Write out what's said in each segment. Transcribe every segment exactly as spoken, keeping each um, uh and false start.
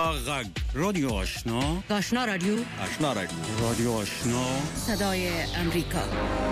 غږ رادیو آشنا آشنا رادیو آشنا رادیو رادیو آشنا صدای امریکا.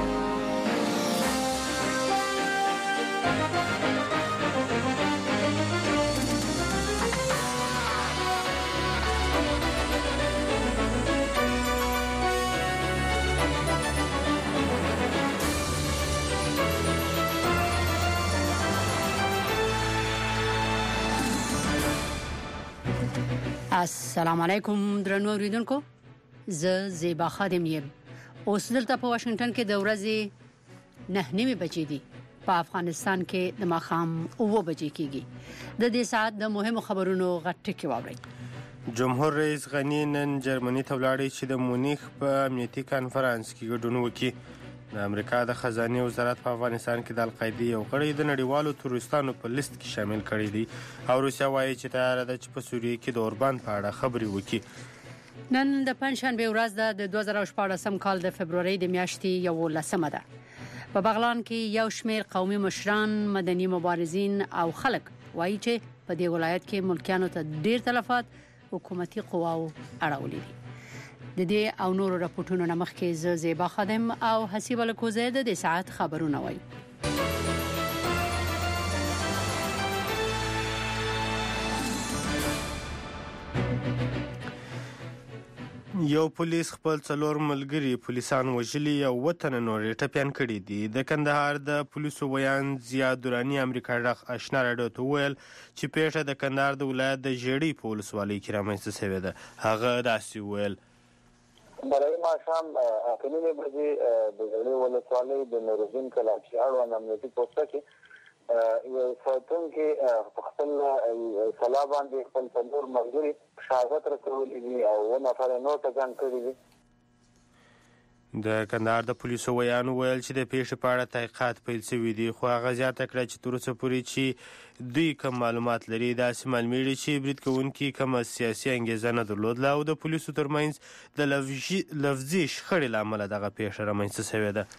السلام علیکم درنو اوریدونکو، زه زیبا خادم یم. اوس دلته په واشنگټن کې د ورځې نه نیمه بجې دي. په افغانستان کې د ماښام اوه بجې کېږي. د دې ساعت د مهمو خبرونو غټه کې واورئ. جمهور رئیس غنی نن جرمني ته ولاړی چې د مونیخ په امنیتي کانفرنس کې ګډون وکړي. د امریکا د خزانه وزارت په افغانستان کې د القاعده یو غړی د نړیوالو تروریستانو په لیست کې شامل کړی دی او روسیا وایي چې تیار ده چې په سوریه کې د اوربان په اړه خبرې وکړي. نن د پنځشنبه ورځ ده د دوه زره شپاړسم کال د فبرवरी د میاشتې یولسمه ده. په بغلان کې یو شمېر قومي مشران، مدني مبارزین او خلک وایي چې په دې ولایت کې ملکیانو ته ډیر تلفات حکومتي قواو اړولې دي. د دې او نورو راپورټونو نمخ کې ز زیبا خادم او حسیب الکوزه د دې ساعت خبرونه وایي. یو پولیس خپل څلور ملګري پولیسان وژلي او وطن نور ټپيان کړي دي. د کندهار د پولیسو ویان زیاد دورانی امریکا ډغ آشنا راډیو ته ویل چې پیښه د کندهار د ولایت د جړی پولیس والي کې رامنځته شوې ده. هغه داسې ویل: برای ما شام اکنونه بجې د جړی ولسوالۍ د نورزین کلا چې اړوند امنیتي پوسټ کې یو ساتون کې خپل سلا باندې خپل څلور ملګري شهادت رسولي دي او و نفر نور ته ځان کړی دي. د کندهار د پولیسو ویان ویل چې د پیښې په اړه تحقیقات پیل شوي دي، خو هغه زیاته کړه چې تر اوسه پورې چې دوی کوم معلومات لري داسې معلومیږي چې برید کوونکي کومه سیاسي انګیزه نه درلودله او د پولیسو ترمنځ د لفظي شخړې له امله دغه پیښه رامنځته شوې ده.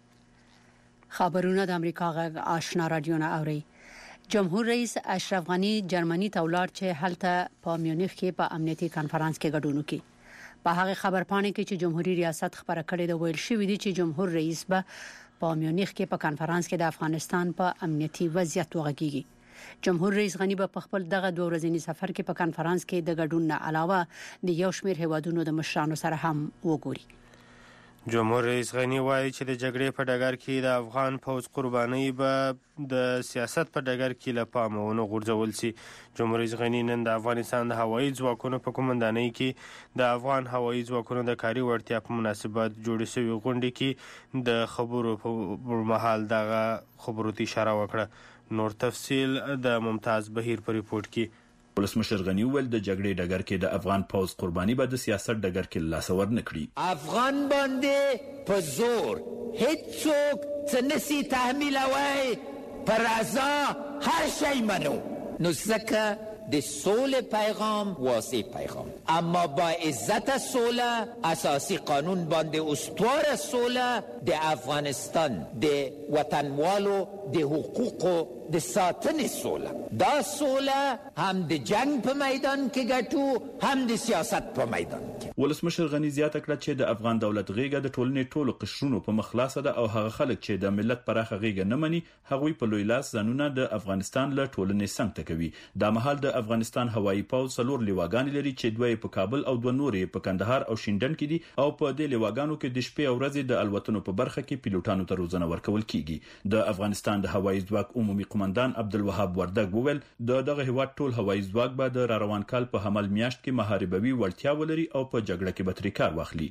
خبرونه د امریکا غږ آشنا رادیو نه اوري. جمهور رئیس اشرف غنی جرمني ته ولاړ چې هلته په میونخ کې په امنیتي کانفرنس کې ګډون وکړي. په هغه خبرپاڼه کې چې جمهوریت ریاست خبره کړې ده ویل شوی دی چې جمهور رئیس به په میونخ کې په کانفرنس کې د افغانستان په امنیتي وضعیت وغږیږي. جمهور رئیس غنی به په خپل دغه دوه ورځنی سفر کې په کانفرنس کې د ګډون نه علاوه د یو شمېر هیوادونو د مشرانو سره هم وګوري. جمهور رئیس غنی وایي چې د جګړې په ډګر کې د افغان پوځ قرباني به د سیاست په ډګر کې له پامه ونه غورځول شي. جمهور رئیس غنی نن د افغانستان د هوایي ځواکونو په قومندانۍ کې د افغان هوایي ځواکونو د کاري وړتیا په مناسبت جوړې شوې غونډې کې د خبرو پر مهال دغه خبرو ته اشاره وکړه. نور تفصیل د ممتاز بهیر په ریپورت کې. ولسمشر غنی ویل د جګړې ډګر کې د افغان پوځ قرباني به د سیاست ډګر کې لاسور نه کړي. افغان باندې په زور هیڅوک څه نسی تحمیلوي، پر رضا هر شی منو. نو ځکه د سولې پیغام واضح پیغام، اما با عزت سوله اساسی قانون باندې استوار سوله د افغانستان د وطنوالو د حقوقو د ساتنې سوله. دا سوله هم د جنگ په میدان کې ګټو هم د سیاست په میدان کې. ولسمشر غنی زیاته کړه چې د افغان دولت غیږه د ټولنې ټولو قشرونو په مخلاصه ده او هغه خلک چې د ملت پراخه غیږه نه مني هغوی په لوی لاس ځانونه د افغانستان له ټولنې څنګ ته کوي. دا مهال د افغانستان هوایي پوځ څلور لیواګان لري چې دوی په کابل او دوه نورې په کندهار او شینډن کې دي او په دې لیواګانو کې د شپې او ورځې د الوتنو په برخه کې پیلوټانو ته روزنه ورکول کیږي. د افغانستان د هوایي ځواک عمومي قومندان عبدالوهاب وردګ وویل د دغه هیواد ټول هوایي ځواک به د روان کال په حمل میاشت کې محاربوي وړتیا ولري او په جګړه کې به ترې کار واخلي.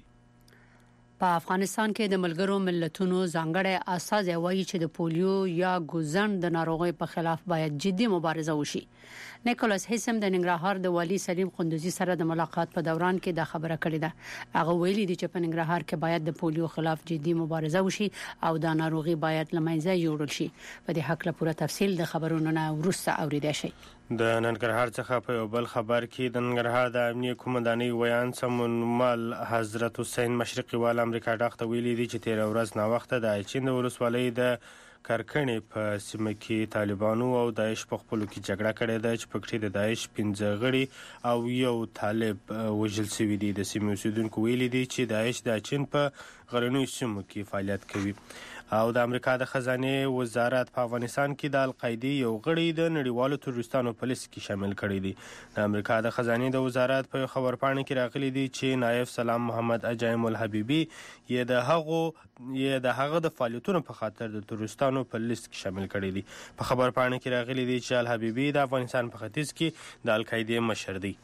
په افغانستان کې د ملګرو ملتونو ځانګړی اساس وایي چې د پولیو یا ګوزن د ناروغۍ په خلاف باید جدي مبارزه وشي. نیکولاس هیسم د ننګرهار د والی سلیم قندوزي سره د ملاقات په دوران کې دا خبره کړې ده. هغه ویلي دی چې په ننګرهار کې باید د پولیو خلاف جدي مبارزه وشي او دا ناروغي باید له منځه یوړل شي. په دې حق له پوره تفصیل د خبرونو نه وروسته اوریدای شي. د ننګرهار څخه په یو بل خبر کې د ننګرهار د امنیه قومندانۍ ویان سمون مال حضرت حسین مشرقي وال امریکا ډاخته ویلي دي چې تیر ورځ نا وخت د اچین ولسوالۍ د کارکنې په سیمه کې طالبانو او داعش په خپلو کې جګړه کړې ده چې پکې د داعش پنځه غړي او یو طالب وژل شوي دي. د سیمې اوسیدونکو ویلي دي چې داعش د چین په غرنیو سیمو کې فعالیت کوي. او د امریکا د خزانه وزارت په افغانستان کې د القاعده یو غړي د نړیوالو تروریستانو په لیست کې شامل کړی دی. د امریکا د خزانه د وزارت په خبرپاڼه کې راغلي دي چې نایب سلام محمد اجایم الحبیبی یې د هغو یې د هغه د فعالیتونو په خاطر د تروریستانو په لیست کې شامل کړی دی. په خبرپاڼه کې راغلي دي چې الحبیبی د افغانستان په ختیځ کې د القاعده مشر دی.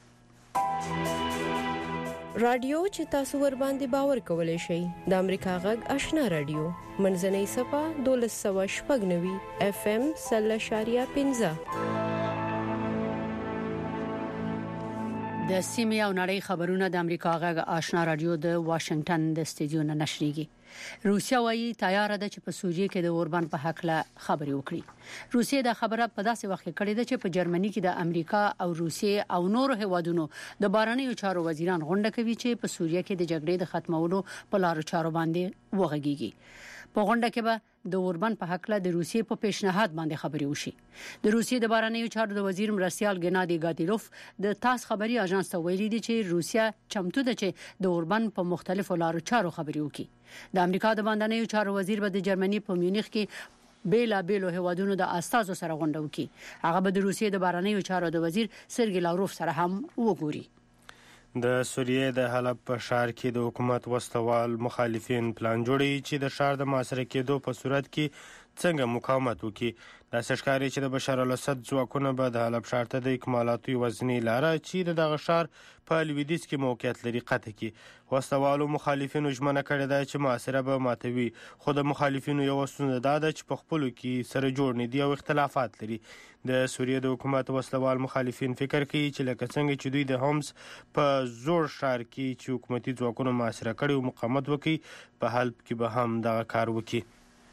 رادیو چې تاسو ور باندې باور کولای شئ د امریکا غږ آشنا رادیو منځنۍ صفه دولس سوه شپږ نوي اف ام سل شاریه پنځه د سیمې او نړۍ خبرونه د امریکا غږ آشنا رادیو د واشنگټن د استودیو نه نشریږي. روسیا وايي تیار ده چې په سوریه کې د اوربان په حق له خبرې وکړي. روسیا د خبره په داسې وخت کې کړې ده چې په جرمني کې د امریکا او روسیا او نورو هیوادونو د بارنیو چارو وزیران غونډه کوي چې په سوریه کې د جګړې د ختمولو په لارو چارو باندې وغږیږي. په غونډه کې به د اوربان په حق له د روسیې په پیشنهاد باندې خبرې وشي. د روسیې د بارنیو چارو د وزیر مرستیال گنادي ګاتیلوف د تاس خبري اژانس ته ویلي دي چې روسیا چمتو ده چې د اوربان په مختلفو لارو چارو خبرې وکړي. د امریکا د بارنیو چارو وزیر به د جرمني په میونخ کې بیلا بیلو هیوادونو د استازو سره غونډه وکړي. هغه به د روسیې د بارنیو چارو د وزیر سرګی لاوروف سره هم وګوري. د سوریې د حلب په ښار کې د حکومت وسوال مخالفین پلان جوړي چې د ښار د محاصره کېدو په صورت کې څنګه مقاومت وکړي. داسې ښکاري چې د بشار الاسد ځواکونه به د حلب ښار ته د اکمالاتو یوازینۍ لاره چې د دغه ښار په لویدیځ کې موقعیت لري قطع کړي. وسوالو مخالفینو ژمنه کړې ده چې محاصره به ماتوي، خو د مخالفینو یوه ستونزه دا ده چې په خپلو کې سره جوړ نه دي او اختلافات لري. د سوریې د حکومت وسلوال مخالفین فکر کوي چې لکه څنګه چې دوی د هومس په زوړ ښار کې چې حکومتي ځواکونو محاصره کړي او مقاومت وکړي په حلب کې به هم دغه کار وکړي.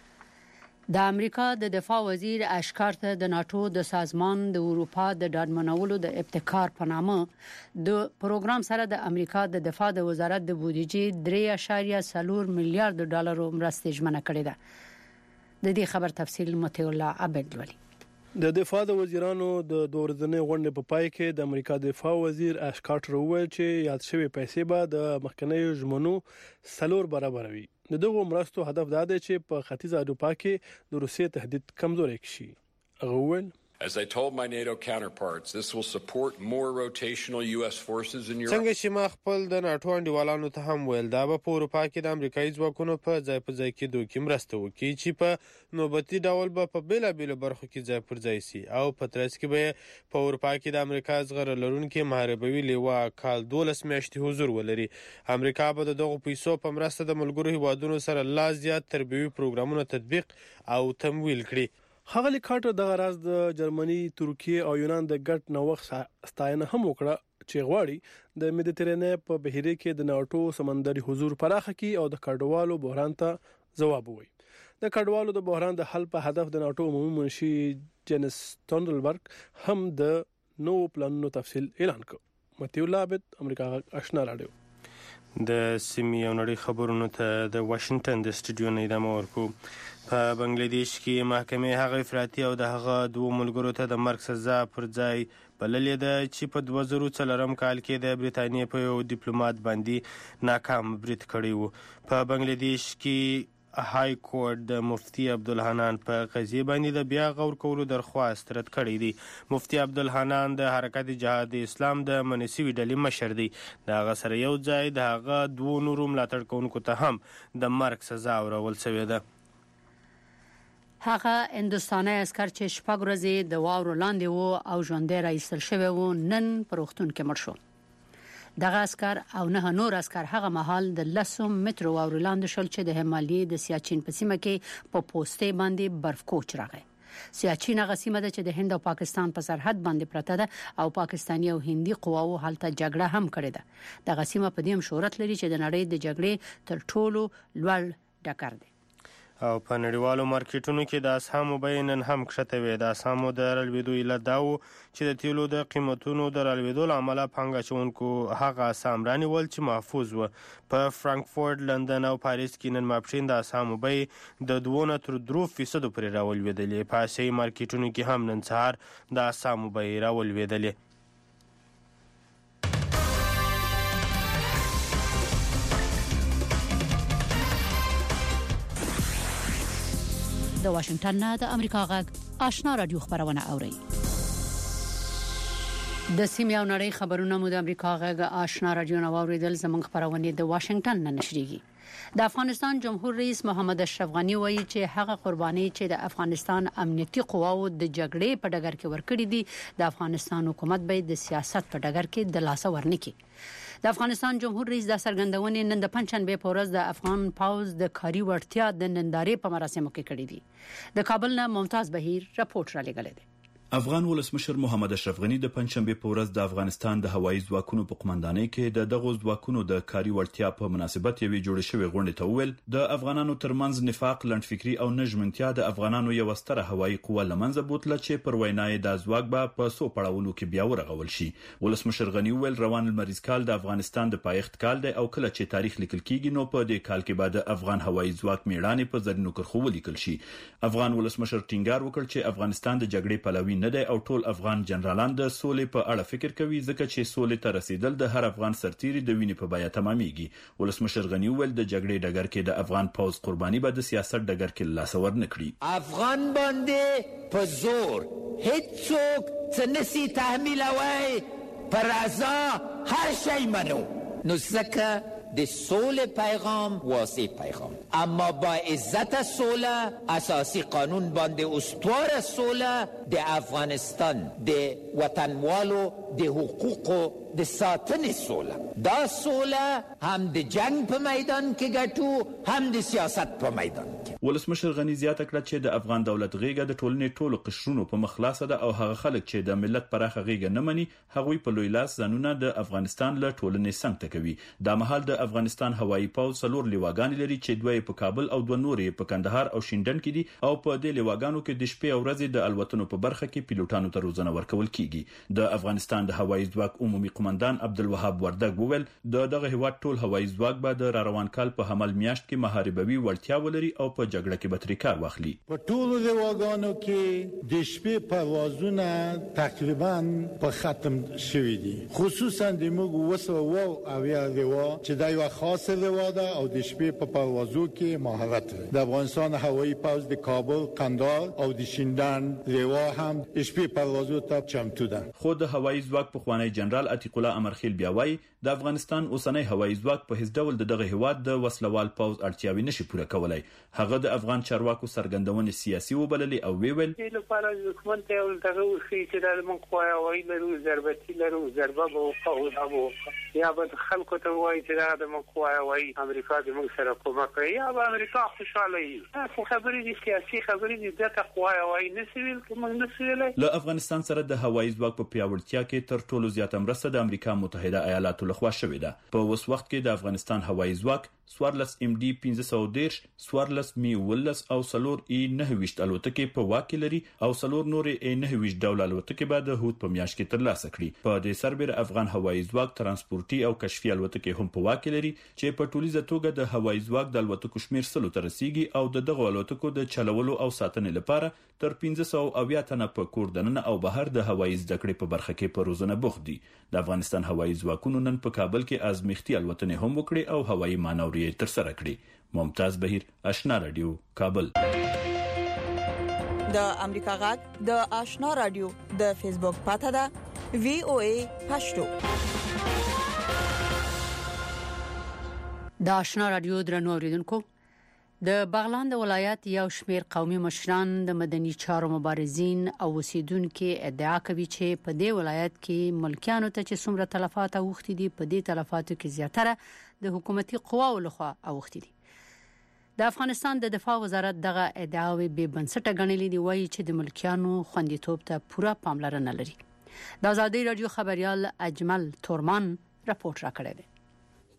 د امریکا د دفاع وزیر اشکار ته د ناتو د سازمان د اروپا د ډاډمنولو د ابتکار په نامه د پروګرام سره د امریکا د دفاع د وزارت د بودیجې درې اعشاریه څلور میلیارډ ډالرو مرستې ژمنه کړې ده. د دې خبر تفصیل متي الله عبد ولی. د دفاع د وزیرانو د دورځنې غونډې په پای کې د امریکا دفاع وزیر اشکار وویل چې یاد شوی پیسې به د مخکنیو ژمنو څلور برابر وي. د دغه مرستو هدف دا دی چې په ختیځ اروپا کې د روسیې تهدید کمزوري شي. هغه وویل As I told my NATO counterparts, this will support more rotational U S forces in Europe. څنګه چې ما خپل د ناتو انډیوالانو ته هم ویل دا به په اروپا کې د امریکایي ځواکونو په ځای په ځای کې دوی مرسته وکړي چې په نوبتي ډول به په بیلا بیل برخو کې ځای پر ځای سي او په ترڅ کې به په اروپا کې د امریکا زغره لرونکي محاربوي لیوا کال دولس میاشتې حضور ولري. امریکا به د دغو پیسو په مرسته د ملګرو هیوادونو سره لا زیات تربیوي پروګرامونه تطبیق او تمویل کړي. هغه لیکاټر دغه راز د جرمني، ترکیه او یونان د ګډ نوښت ستاینه هم وکړه چې غواړي د مدیترانې په بحیره کې د ناتو سمندري حضور پراخه کړي او د کډوالو بحران ته ځواب ووایي. د کډوالو د بحران د حل په هدف د ناتو عمومي منشي جنس ټولنبرګ هم د نوو پلانونو تفصیل اعلان کړ. متي الله عبد، امریکا آشنا رادیو. د سیمې او نړۍ خبرونو ته د واشنگټن د استودیو نه ادامه ورکو. په بنگلاديش کې محکمې هغه افراطي او د هغه دوه ملګرو ته د مرګ سزا پر ځای بللې ده چې په دوه زره څلورم کال کې د بریتانیې په یو ډیپلوماټ باندې ناکام برید کړی وو. په بنگلاديش کې های کورټ د مفتی عبدالحنان په قضیه باندې د بیا غور کولو درخواست رد کړی دی. مفتی عبدالحنان د حرکت جهاد اسلام د منسوي ډلې مشر دی. د هغه سره یو ځای د هغه دوه نورو ملاتړ کوونکو ته هم د مرګ سزا ورکول شوې ده. هغه هندستاني عسكر چې شپږ ورځې د واورو لاندې وو او ژوندۍ راایستل شوی وو نن په روغتون کې مړ شو. دغه عسكر او نه نور عسكر هغه مهال د لسو مترو واورو لاندې شول چې د همالي د سیاچین په سیمه کې په پوسټې باندې برف کوچ راغی. سیاچین هغه سیمه ده چې د هند او پاکستان په سرحد باندې پرته ده او پاکستاني او هندي قواو هلته جګړه هم کړې ده. دغه سیمه په دې هم شهرت لري چې د نړۍ د جګړې تر ټولو لوړ ډګر دی. او په نړیوالو مارکیټونو کې د اسهامو بیې نن هم کښته وې. د اسهامو د رالوېدو علت دا و چې د تیلو د قیمتونو د رالوېدو له امله پانګه اچوونکو هغه اسهام رانیول چې محفوظ و. په فرانکفورټ، لندن او پاریس کې نن ماپښین د اسهامو بیې د دوه نه تر درو فیصدو پورې راولوېدلې. په اسیایي مارکیټونو کې هم نن سهار د اسهامو بیې راولوېدلې. د واشنگټن نه د امریکا غږ آشنا رادیو خبرونه اوري. د سیمې او نړۍ خبرونه مو د امریکا غږ آشنا رادیو نه اوریدل. زموږ خبرونه د واشنگټن نه نشريږي. د افغانستان جمهور رئیس محمد اشرف غنی وایي چې هغه قرباني چې د افغانستان امنیتي قواو د جګړې په ډګر کې ورکړې دي د افغانستان حکومت به د سیاست په ډګر کې د لاس ورنکي. د افغانستان جمهور رئیس د سرګندونې نن د پنځشنبه په ورځ د افغان پاوز د کاري وړتیا د نندارې په مراسمو کې کړې دي. د کابل نه ممتاز بهیر رپورټ را لګلې ده. افغان ولسمشر محمد اشرف غنی د پنځشنبه په ورځ د افغانستان د هوایي ځواکونو په قومندانۍ کې د دغو ځواکونو د کاري وړتیا په مناسبت یوې جوړې شوې غونډې ته وویل د افغانانو ترمنځ نفاق، لنډفکري او نژمنتیا د افغانانو یو ستره هوایي قوه لمنځه بوتله چې پر وینای د ځواک به په سو پړاوونو کې بیا ورغول شي. ولسمشر غنی وویل روان المریز کال د افغانستان د پایښت کال دی او کله چې تاریخ لیکل کیږي نو په دې کال کې بعد افغان هوایي ځواک میړانې په زرینو کرښو ولیکل شي. افغان ولسمشر ټینګار وکړ چې افغانستان د جګړې پلوي نه دی او ټول افغان جنرالان د سولې په اړه فکر کوي ځکه چې سولې ته رسیدل د هر افغان سرتیري د وینې په بیه تمامېږي. ولسمشر غنی وویل د جګړې ډګر کې د افغان پوځ قرباني به د سیاست ډګر کې لاس ور نه کړي. افغان باندې په زور هیڅوک څه نشي تحمیلوي، پر رضا هر شی منو. نو ځکه د سولې پیغام واضح پیغام، اما با عزت سوله اساسی قانون باندې استوار سوله د افغانستان د وطنوالو د حقوقو د ساتنې سوله. دا سوله هم د جنگ په میدان کې ګټو هم د سیاست په میدان کې. ولسمشر غنی زیاته کړه چې د افغان دولت غیږه د ټولنې ټولو قشرونو په مخ خلاصه ده او هغه خلک چې د ملت پراخه غیږه نه مني هغوی په لوی لاس ځانونه د افغانستان له ټولنې څنګ ته کوي. د مهال د افغانستان هوایي پوځ څلور لیواګانې لري چې دوی په کابل او دوه نورې په کندهار او شینډن کې دي او په دې لیواګانو کې د شپې او ورځې د الوتنو په برخه کې پیلوټانو ته روزنه ورکول کیږي. د افغانستان د هوایي ځواک عمومي قومندان عبدالوهاب وردګ وویل د دغه هیواد ټول هوایي ځواک به د روان کال په حمل میاشت کې محاربوي وړتیا ولري او په جګړه کې به ترې کار واخلي. په ټولو لیواګانو کې د شپې پروازونه تقریبا په ختم شوي دي، خصوصا د موږ وسو او اویا لیوا چې دا یو خاصه لیوا ده او د شپې په پروازو کې مهارت لري. د افغانستان هوایي پوځ د کابل، قندهار او د شینډن لیوا هم د شپې پروازو ته چمتو ده. خو د هوایي ځواک په خوانی جنرال عتیق الله امرخیل بیا وایي د افغانستان اوسنۍ هوایي ځواک په هیڅ ډول د دغه هیواد د وسلوال پوځ اړتیاوي نشي پوره کولای. هغه د افغان چارواکو سرګندونې سیاسي وبللې او ویل چې لپاره حکومت ته ولته وشي چې د موږ خو هوایي لرو، ضربتي لرو، ضربه به او هغه یا به خلکو ته وایي چې د موږ خو هوایي امریکا د موږ سره کومک کوي یا به امریکا خوشاله وي. خو خبرې دي سیاسي خبرې دي دغه خو هوایي نسویل کوم نسویل. له افغانستان سره د هوایي ځواک په پیاوړتیا کې تر ټولو زیاته مرسته د امریکا متحده ایالاتو لخوا شوې ده. په اوس وخت کې د افغانستان هوایي ځواک سوارلس ام ډي پنځه سوه دېرش، سوارلس می ولس او سلور ای نه ویشت الوتکې په واک لري او سلور نورې ای نه ویشت ډول الوتکې به د هوت په میاشت کې ترلاسه کړي. په دې سربېره افغان هوایي ځواک ترانسپورتي او کشفي الوتکې هم په واک لري چې په ټولیزه توګه د هوایي ځواک د الوتکو شمیر سلو ته رسیږي او د دغه الوتکو د چلولو او ساتنې لپاره تر پنځه سوه اویا تنه په کور دننه او بهر د هوایي زده کړې په برخه کې په روزنه بوخت دي. د افغانستان هوایي ځواکونو نن په کابل کې ازمیختي الوتنې هم وکړي او هوایي مانورې تر سره کړې. ممتاز بهیر، آشنا رادیو، کابل. د امریکا غږ د آشنا رادیو د فیسبوک پاڼه ده وی او ای پښتو. د آشنا رادیو درنو اوریدونکو، د بغلان د ولایت یو شمیر قومي مشران د مدني چارو مبارزین او اوسیدونکو ادعا کوي چې په دې ولایت کې ملکیانو ته چې څومره تلفات اوختي دي په دې تلفاتو کې زیاتره د حکومتي قواو لخوا اوختي دي. د افغانستان د دفاع وزارت دغه ادعاوې به بنسټه ګڼلې دي، وایي چې د ملکیانو خوندیتوب ته پوره پاملرنه لري. د ازادي رادیو خبريال اجمل تورمان رپورټ راکړی دی.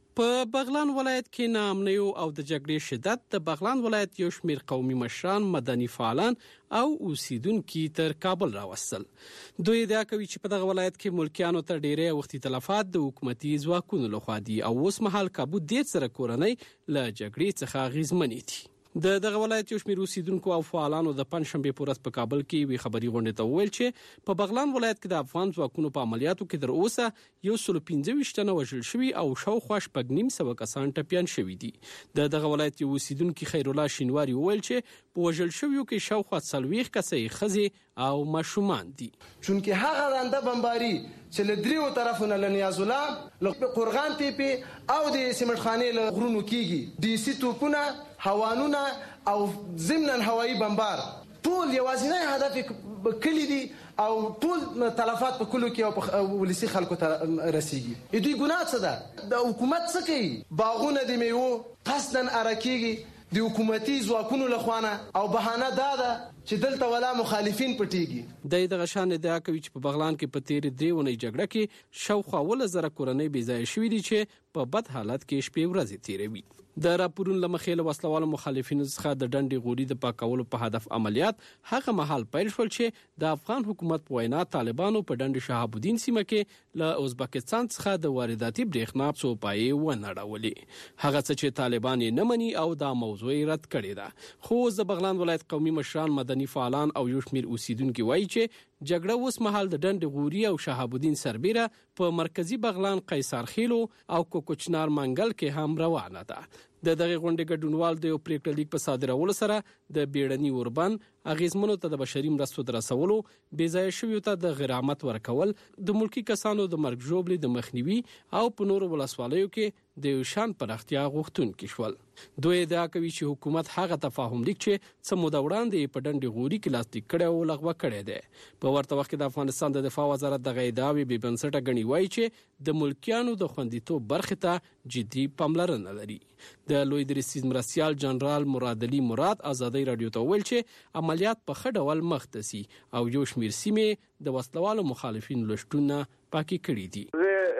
په بغلان ولایت کې ناامنۍ او د جګړې شدت د بغلان ولایت یو شمېر قومي مشران، مدني فعالان او اوسیدونکو تر کابل راوستل. دوی ادعا کوي چې په دغه ولایت کې ملکیانو ته ډېری وختي تلفات د حکومتي ځواکونو لخوا دي او اوس مهال کابو ډېر سره کورنۍ له جګړې څخه اغېزمنې دي. د دغه ولایت یو شمېر اوسیدونکو او فعالانو د پنځشنبه په ورځ په کابل کې وی خبري غونډه ته وویل چې په بغلان ولایت کې د افغان ځواکونو په عملیاتو کې تر اوسه یو سل پنځه ویشت تنه وژل شوي او شاوخوا شپږ نیم سوه کسان ټپیان شوي دي. د دغه ولایت یو اوسیدونکو خیر الله شینواری وویل چې په وژل شویو کې شاوخوا څلوېښت کسې ښځې او ماشومان دي. چونکه هغه رانده بمباري چې له دریو طرفونو له نیاز الله له قرغان تیپي او د سیمټ خانې له غرونو کېږي، د سی توپونه، هوانونه او ضمن هوایی بمبار ټول یوازینی هدف کلی دي او ټول تلفات په کلو کې او ولسی خلکو ته رسیږي. دوی ګناه څه ده؟ د حکومت څه کوي؟ باغونه د میوو قصدن ارکیږي د حکومتي ځواکونو لخوانه او بهانه دا ده چې دلته ولا مخالفین پټیږي. د دغه شان ادعا کوي چې په بغلان کې په تیر درې ونې جګړه کې شاوخوا ول زره کورنۍ بې ځای شوې دي چې په بد حالت کې شپې ورځې تیروي. د راپورونو لمخې له وسلوالو مخالفینو څخه د ډنډې غوري د پاکولو په هدف عملیات هغه مهال پیل شول چې د افغان حکومت په وینا طالبانو په ډنډ شهاب الدین سیمه کې له ازبکستان څخه د وارداتي برېښنا څو پایې ونړولې. هغه څه چې طالبان یې نه مني او دا موضوع رد کړې ده. خو د بغلان ولایت قومي مشران، مدني فعالان او یو شمېر اوسیدونکو وایي چې جګړه اوس مهال د ډنډ غوري او شهاب الدین سربیره په مرکزی بغلان، قیصر خیلو او کوکوچنار منګل کې هم روانه ده. د دغه غونډې ګډونوال د یو پریکړه لیک په صادرولو سره د بیړني اوربان اغیزمنو ته د بشري مرستو د رسولو، بې ځای شویو ته د غرامت ورکول، د ملکی کسانو د مرګ ژوبلې د مخنیوي او په نورو ولسوالیو کې د یو شان پراختیا غوښتونکي شول. دوی ادعا کوي چې حکومت هغه تفاهم لیک چې څه موده وړاندې په ډنډ غوري کې لاسلیک کړی او لغوه کړی دی. په ورته وخت کې د افغانستان د دفاع وزارت دغه ادعاوې بې بنسټه ګڼي، وایي چې د ملکیانو د خوندیتوب برخې ته جدي پاملرنه لري. د لوی درستیز مرستیال جنرال مراد علي مراد ازادي رادیو ته ویل چې عملیات په ښه ډول مخ ته سي او یو شمېر سیمې د وسلوالو مخالفین لشتونه پاکي کړي دي.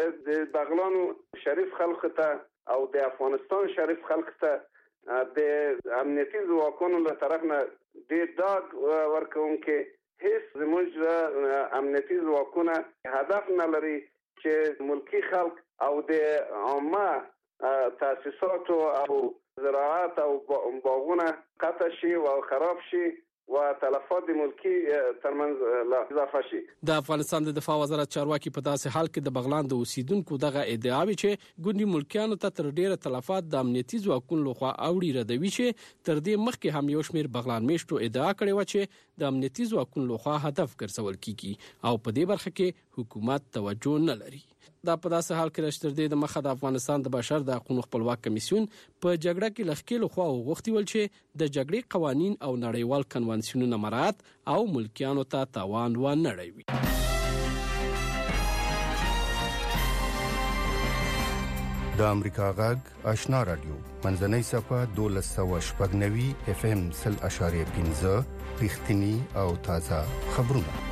د بغلانو شریف خلک ته او د افغانستان شریف خلک ته د امنیتي ځواکونو له طرف نه ډېر ډاډ ورکوونکې هیڅ زموږ امنیتي ځواکونه هدف نه لري چې ملکی خلک او د عامه تاسیسات او زراعت او باغونه قطع شي او خراب شي و تلفات ملکی ترمنځ اضافه شي. د افغانستان د دفاع وزارت چارواکي په داسې حال کې د بغلان د اوسیدونکو دغه ادعاوي چې ګوندي ملکیانو ته تر ډیره تلفات د امنیتي ځواکونو لخوا اوړي ردوي چې تر دې مخکې هم یو شمېر بغلان میشتو ادعا کړې و چې د امنیتي ځواکونو لخوا هدف ګرځول کیږي او په دې برخه کې حکومت توجه نه لري. دا په داسې حال کې چې تر دې د مخه د افغانستان د بشر د حقوقو خپلواک کمیسیون په جګړه کې لخوا لخوا وغوښتي ول چې د جګړې قوانین او نړیوال کنوانسیونونه مراعات او ملکیانو ته تاوان ونه اړوي. د امریکا غږ آشنا رادیو منځنۍ صفه دولس سوه شپږ نوي اف ام سل اشاریه پنځه رښتینی او تازه خبرونه.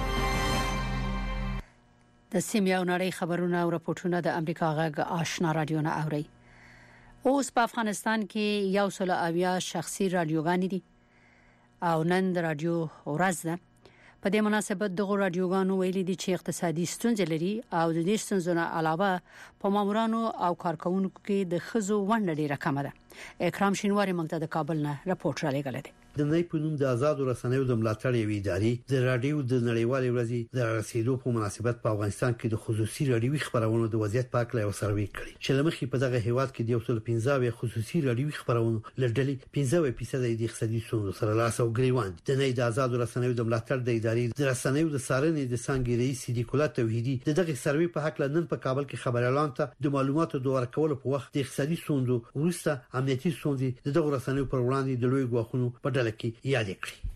د سیمې او نړۍ خبرونه او راپورټونه د امریکا غږ آشنا رادیو نه اوري. اوس په افغانستان کې یو سل اویا شخصي رادیوګانې دي او نن د رادیو ورځ ده. په دې مناسبت دغه رادیوګانو ویلي دي چې اقتصادي ستونزې لري او د دې ستونزو نه علاوه په مامورانو او کارکونکو کې د خزو ونډه ډیره کمه ده. اکرام شینواری موږ ته د کابل نه راپورټ را لېږلی دی. د نړۍ په نوم د آزاد رسنیو د ملاتړ یوې ادارې د رادیو د نړیوالې ورځې د رسیدو په مناسبت په افغانستان کې د خصوصي رادیوي خبرونو د وضعیت په اړه یو سروې کړی چې لمخې په دغه هیواد کې د یو سل پنځه خصوصي رادیوي خبرونو لړډلې پنځه فیصد د اقتصادي ستونزو سره لاس او ګریوان. د نړۍ د آزاد رسنیو د ملاتړ د ادارې د رسنیو د څارنې د څنګه رئیس دیکولا توحیدی د دغه سروې په حق لندن په کابل کې خبريالان ته د معلوماتو د ورکولو په وخت د اقتصادي ستونزو ورسته امنیتي ستونزې د دغه رسنیو پر وړاندې د لوی ګواښونو په ډله کې یاد کړې.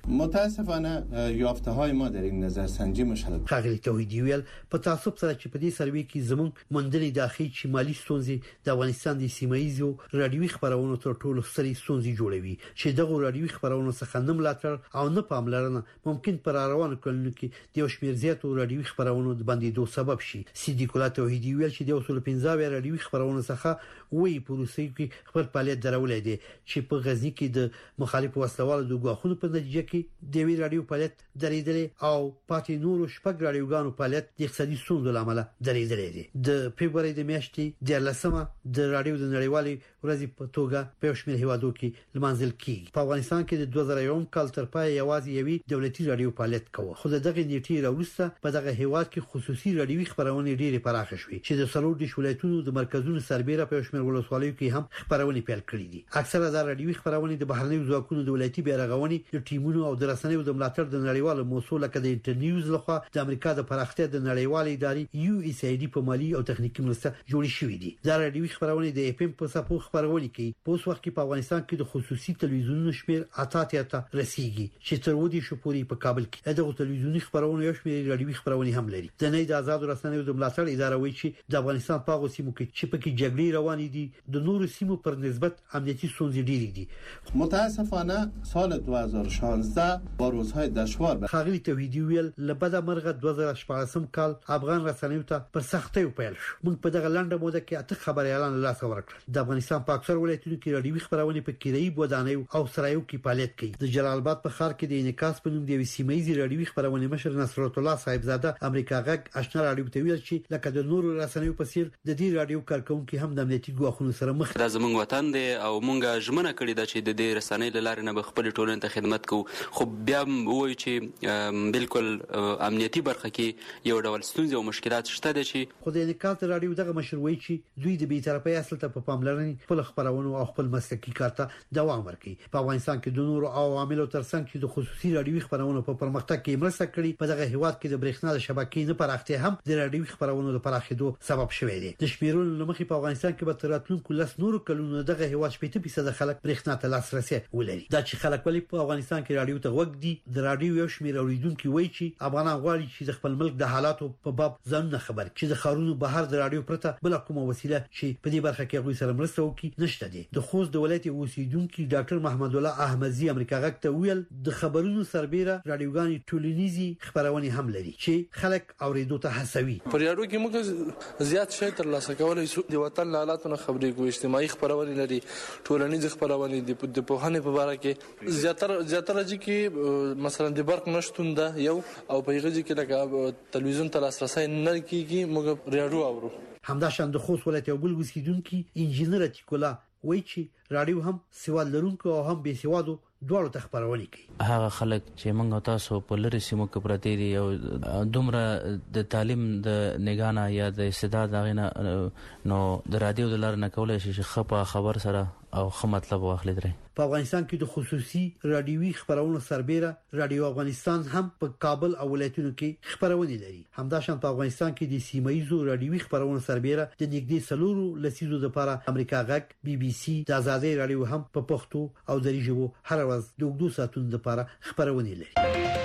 متاسفانه یافته های ما در این نظرسنجی مشخص. خاغلی توحیدی ویل په تعصب سره چې په دې سروې کې زموږ مندلې داخلي چې مالی ستونزې د افغانستان د سیمایي رادیوي خبرونو تر ټولو سترې ستونزې جوړوي چې دغه رادیوي خبرونو څخه نه ملاتړ او نه پاملرنه ممکن پر روانو کلونو کې د یو شمېر زیاتو رادیوي خبرونو د بندیدو سبب شي. صدیق الله توحیدی ویل چې د اصول پنځه رادیوي خبرونو څخه وی پروسې کې خپل فعالیت درولې دي چې په غزنی کې د مخالف وسلوالو د غواخونو په نتیجه کې د وی رادیو فعالیت درېدلې او پاتې نورو شپږ رادیوګانو فعالیت د اقتصادي ستونزو لامل درېدلې دي. د فبراير د میاشتې د لسمه د رادیو د نړیوالې ورځې په توګه په شمېر هیوادو کې لمانځل کیږي. په افغانستان کې د دوه زره یو کال تر پای یوازې یوې دولتي رادیو فعالیت کوي، خو دغه نیټې راوسته په دغه هیواد کې خصوصي رادیوي خبرونه ډېرې پراخه شوې چې د څلور د ولایتونو د مرکزونو سربېره په شمېر ولسوالیو کې هم خبرونه پیل کړې دي. اکثره د رادیوي خبرونه د بهرنیو ځواکونو د ولایتي بیرغونې د ټیمونو او د رسنیو د ملاتړ د نړیوالو موسسو لکه د انټرنیوز لخوا د امریکا د پراختیا د نړیوالې ادارې یو اس ای ډي په مالی او تخنیکی مرسته جوړې شوې دي. دا رادیوي خبرونه د اف ام په سپو خبرونه کوي. په اوس وخت کې په افغانستان کې د خصوصي تلویزیونونو شمیر اتیا ته رسیدي چې تر ودی شو پوری په کابل کې دغه تلویزیونی خبرونه یو شمیر رادیوي خبرونه هم لري. د نه د آزاد رسنیو د ملاتړ اداره وایي چې د افغانستان په هغه سیمو کې چې پکې جګړې روانې دي د نورو سیمو پر نسبت امنیتي ستونزې ډېرې دي. متاسفانه سال دوه هزار و شانزده با روزهای دشوار خاغلی توحیدی ویل لبدا مرغه دوه زره شپږم کال افغان رسنیو ته پر سختۍ پیل شو. موږ په دغه لنډه موده کې اته خبري اعلان لاس ورکړ. د افغانستان په اکثر ولایتونو کې رادیوي خبرونه په کیرای بودانیو او سرایو کې فعالیت کوي. د جلال آباد په ښار کې د انعکاس په نوم د سیمایي رادیوي خبرونه مشر نصرت الله صاحبزاده امریکا غږ آشنا رادیو ته ویل چې لکه د نورو رسنیو په څیر د دې رادیو کارکونکو هم د امنیتي ګواښونو سره مخ دي. زموږ وطن دی او موږ ژمنه کړې ده چې د دې رسنۍ لارې نه به خپل ټولنې ته خدمت کوو، خو بیا وایي چې بالکل امنیتي برخه کې یو ډول ستونزې او مشکلات شته دي چې خو د انعکاس رادیو دغه مشر وایي چې دوی د بی‌طرفۍ اصل ته په پاملرنې خپل خبرونه او خپل مسلکي کار ته دوام ورکوي. په افغانستان کې د نورو عواملو ترڅنګ چې د خصوصي رادیوي خبرونو په پرمختګ کې مرسته کړې، په دغه هیواد کې د برېښنا د شبکې نه پراختیا هم د رادیوي خبرونو د پراخېدو سبب شوی دی. د شمیرونو لمخې په افغانستان کې به تر راتلونکو لس نورو کلونو دغه هیواد شپږ فیصد خلک برېښنا ته لاسرسي ولري. دا چې خلک ولې په افغانستان کې رادیو ته وګ دي، د رادیو یو شمېر اوریدونکو وایي چې افغانان غواړي چې د خپل ملک د حالاتو په باب ځان خبر چې د خارونو بهر د رادیو پرته بل کومه وسیله چې په دې برخه کې غوښتل سره مرسته وکړي نشته دي. د خوست د ولایت اوسیدونکو ډاکټر محمد الله احمدزي امریکا غږ ته ویل د خبرونو سربېره رادیوګانې ټولنیزي خبرونه هم لري چې خلک اوریدو ته هڅوي. پر رادیو کې موږ زیات شي تر لاسه کولای شو د وطن حالاتونو خبرې کوو، اجتماعي خبرونه لري، ټولنیز خبرونه دي. د پوهنې په اړه کې زیاتره زیاتره چې مثلا د برق نشټون ده یو او په هغه کې لکه تلویزیون ته لاسرسي نه کیږي، موږ رادیو اورو. همداشان د خوست ولایت یو بل اوسیدونکو انجینر اتیکولا وایي چې رادیو هم سوال لرونکو او هم بې سوادو دواړو ته خبرونه کوي. هغه خلک چې موږ تاسو په لری سیمو کې پراته دي او دومره د تعلیم د نگانه یا د استعداد غینه نو د رادیو د لار نه کولای شي چې خپه خبر سره او خه مطلب واخلي درې. په افغانستان کې د خصوصي رادیوي خبرونو سربېره رادیو افغانستان هم په کابل او ولایتونو کې خبرونه لري. همداشان په افغانستان کې د سیمایي رادیوي خبرونو سربېره د نږدې سلورو لسیزو لپاره امریکا غږ، بي بي سي، د آزادۍ رادیو هم په پښتو او دری ژبو هر ورځ د وګړو ساتونو لپاره خبرونه لري.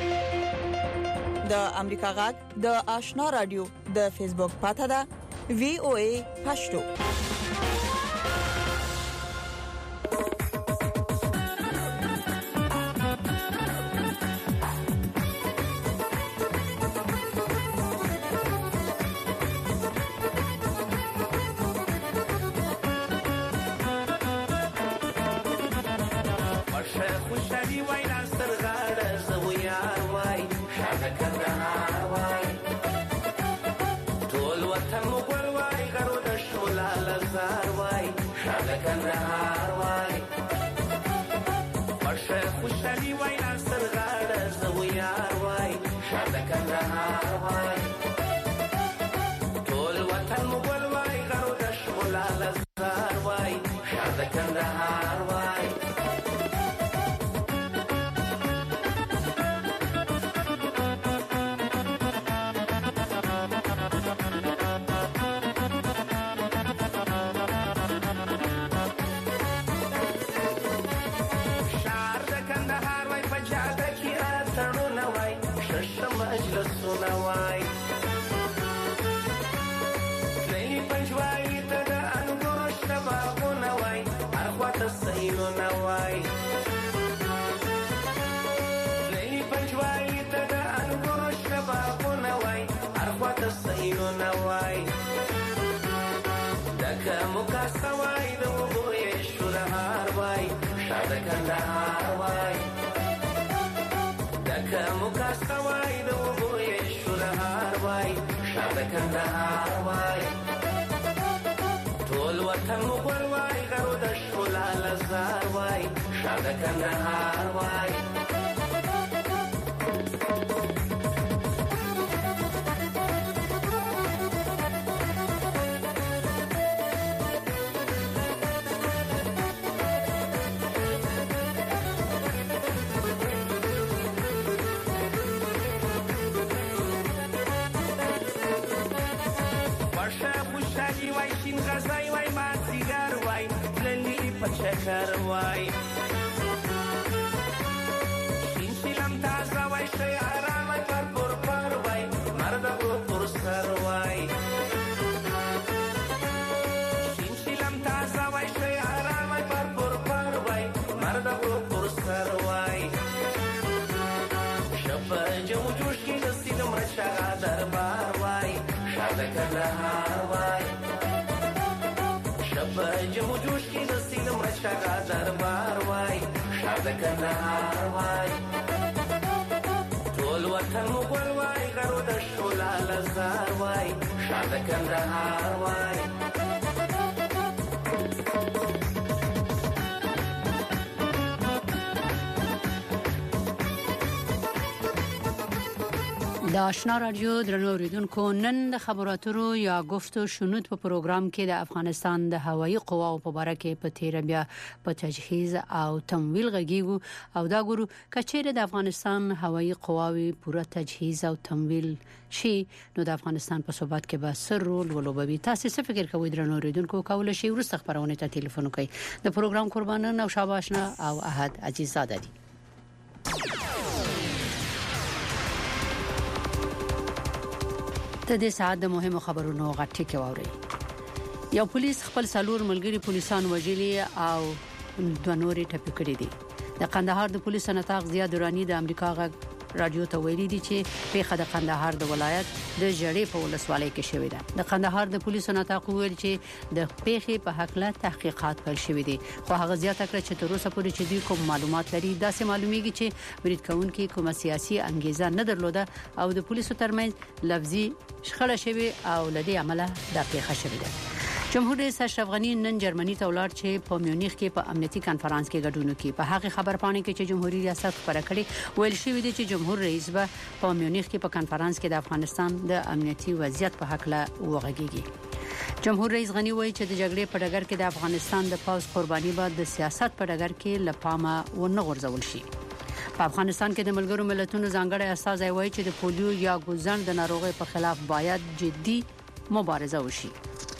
د امریکا غږ د آشنا رادیو د فیسبوک پاته ده وی او ای پښتو. شهر د کندهار دکه مکاسه وای د وګوی شورهار وای شاده کندهار وای دکه مکاسه وای د وګوی شورهار وای شاده کندهار وای ټول وطن مغول وای غرو د شولا لزار وای شاده کندهار وای غزای وای ما سیگار وای للی پچکر وای شین شیلم تازه وای شی آرام پر پر پر وای مرد او پر سر وای شین شیلم تازه وای شی آرام پر پر پر وای مرد او پر سر وای شب جو جوش کی دستی نمر شغا دربار وای شاده کندهار وای جمو جوش کی دستی نمر شغا دربار وای شاده کندهار وای ټول وطن مغول وای غرو د شولا لزار وای شاده کندهار وای د آشنا رادیو درنو اوریدونکو نن د خبراتو یا گفت و شنود په پروګرام کې د افغانستان د هوایي قواو په اړه کې په تیر بیا په تجهیز او تمویل غږیږو او دا ګورو کچېره د افغانستان هوایي قواوی پوره تجهیز او تمویل شي نو د افغانستان په ثبات کې به سر رول ولوبوي. تاسو څه فکر کوئ درنو اوریدونکو؟ کول شي ورسته خبرونه ته ټلیفون وکړئ. د پروګرام قربانان او شاباشنا او احد عزیز زاده دي. د دې ساعت د مهمو خبرونو غټي کې واوري. یو پولیس خپل سالور ملګری پولیسان وژلي او دوه نورې ټپي کړي دي. د قندهار د پولیسو نتاق زیاد دورانی د امریکا غ رادیو ته ویلي دي چې پیښه د قندهار د ولایت د جړې په ولسوالۍ کې شوې ده. د قندهار د پولیسو نتاق ویل چې د پیښې په حق له تحقیقات پیل شوې دي خو هغه زیاته کړ چې تر اوسه پورې چې دوی کوم معلومات لري داسې معلومیږي چې برید کوونکي کومه سیاسي انګیزه نه درلوده او د پولیسو ترمنځ لفظي شخړه شوې او لدی عمله د پیښه شوې ده. جمهور رئیس اشرف غنی نن جرمني ته ولاړ چې په میونخ کې په امنیتي کانفرنس کې ګډون وکړي. په هغه خبر پاڼې کې چې جمهوریت ریاست خبره کړې ویل شوې دي چې جمهور رئیس به په میونخ کې په کانفرنس کې د افغانستان د امنیتي وضعیت په حق له وغږیږي. جمهور رئیس غنی وایي چې د جګړې په ډګر کې د افغانستان د پوځ قرباني به د سیاست په ډګر کې لپامه ونه غورځول شي. په افغانستان کې د ملګرو ملتونو ځانګړی استازی وایي چې د پولیو یا ګوزن د ناروغۍ په خلاف باید جدي مبارزه وشي.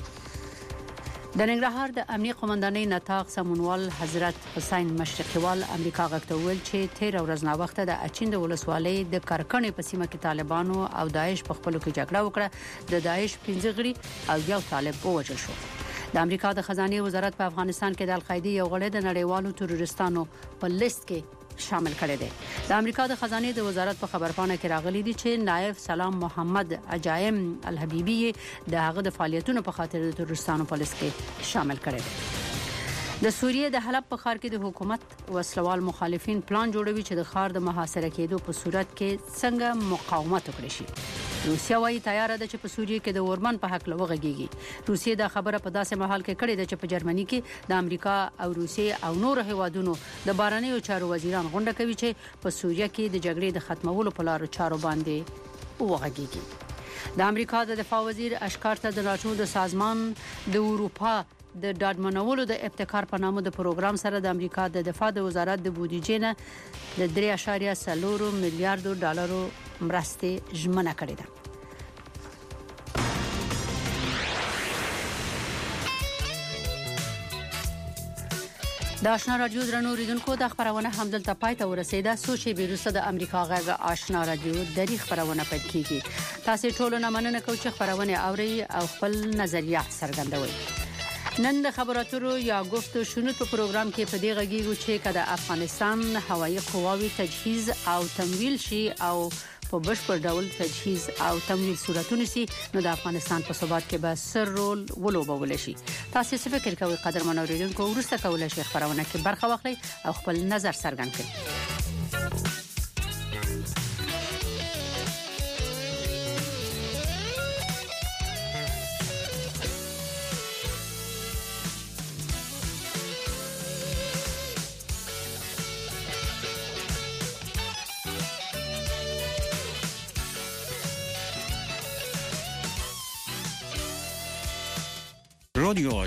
د ننګرهار د امنیه قومندانۍ نتاق سمونوال حضرت حسین مشرقیوال امریکا غوښتل چې تیر ورځ نا وخت د اچین د ولسوالۍ د کارکنې په سیمه کې طالبانو او داعش په خپل کې جګړه وکړه. د داعش پنځه غړي او یو طالب ووژل شو. د امریکا د خزانه وزارت په افغانستان کې د القاعده یو غړی د نړیوالو تروریستانو په لیست کې شامل کړي دي. د امریکا د خزانه د وزارت په خبرپاڼه کې راغلي دي چې نائب سلام محمد عجایم الحبیبی د هغه د فعالیتونو په خاطر د تروریستانو په لیست کې شامل کړي دي. د سوریې د حلب په ښار کې د حکومت وسلوال مخالفین پلان جوړوي چې د ښار د محاصره کېدو په صورت کې څنګه مقاومت وکړي شي. روسیا وايي تیار ده چې په سوریې کې د اورمن په حق لوغږیږي. روسیې دا خبره په داسې مهال کې کړې ده چې په جرمني کې د امریکا او روسیې او نور هیوادونو د بارنیو چارو وزیران غونډه کوي چې په سوریه کې د جګړې د ختمولو په لارو چارو باندې وغږیږي. د امریکا د دفاع وزیر اشکار ته د ناتو د سازمان د اروپا د ډاډمنولو د ابتکار په نامه د پروګرام سره د امریکا د دفاع د وزارت د بودیجې نه د درې اعشاریه څلور میلیارډ ډالرو مرستې ژمنه کړې ده. د آشنا رادیو درنو ریدونکو د خبرونه همدلته پای ته ورسیده. سوچي بیروسه د امریکا غږ آشنا رادیو د ری خبرونه پد کیږي. تاسو ټول نه مننه کوم چې خبرونه اوري او خپل نظریه څرګندوي. نن د خبراتو یا گفتو شنود په پروګرام کې په دې غږیږو چې کله افغانستان هوایي قواوی تجهیز او تمویل شي او په بشپړ ډول تجهیز او تمویل صورتونه سي نو د افغانستان په ثبات کې به سر رول ولوبول شي. تاسو څه فکر کوئ قدرمن اوریدونکو؟ ورسته کولای شئ خبرونه کې برخه واخلئ او خپل نظر څرګند کړئ. رادیو